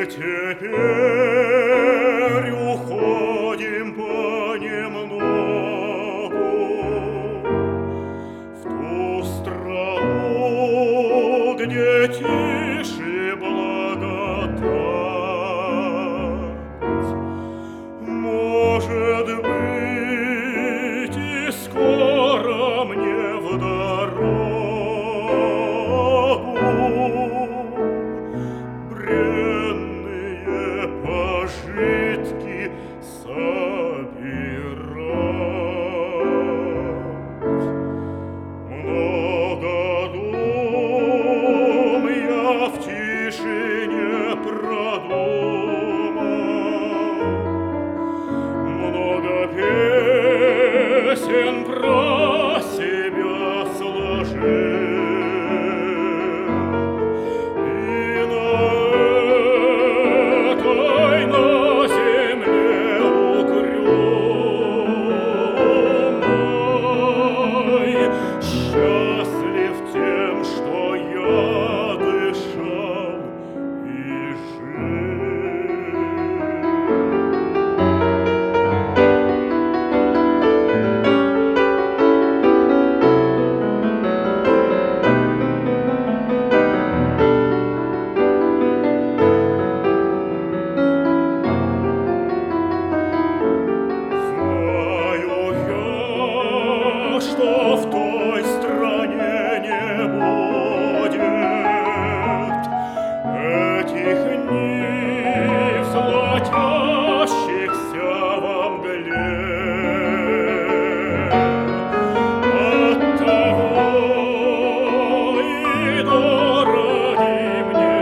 теперь уходим понемногу в ту страну, где тише благодать. Может быть, и скоро мне в дорогу бренные пожитки собирать. Много дум я в тишине продумал, много песен про себя сложил, и на этой, на земле угрюмой счастлив тем, что я дышал и жил. Знаю я, что в той стране не будет этих нив, золотящихся во мгле. Оттого и дороги мне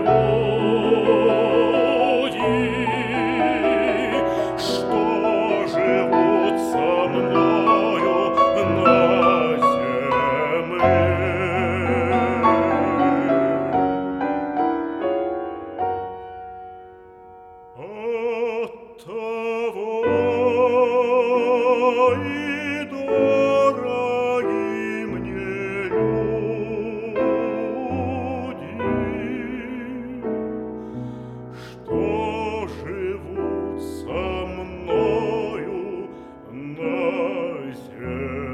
люди, что живут со мною на земле. Оттого и дороги мне люди, что живут со мною на земле.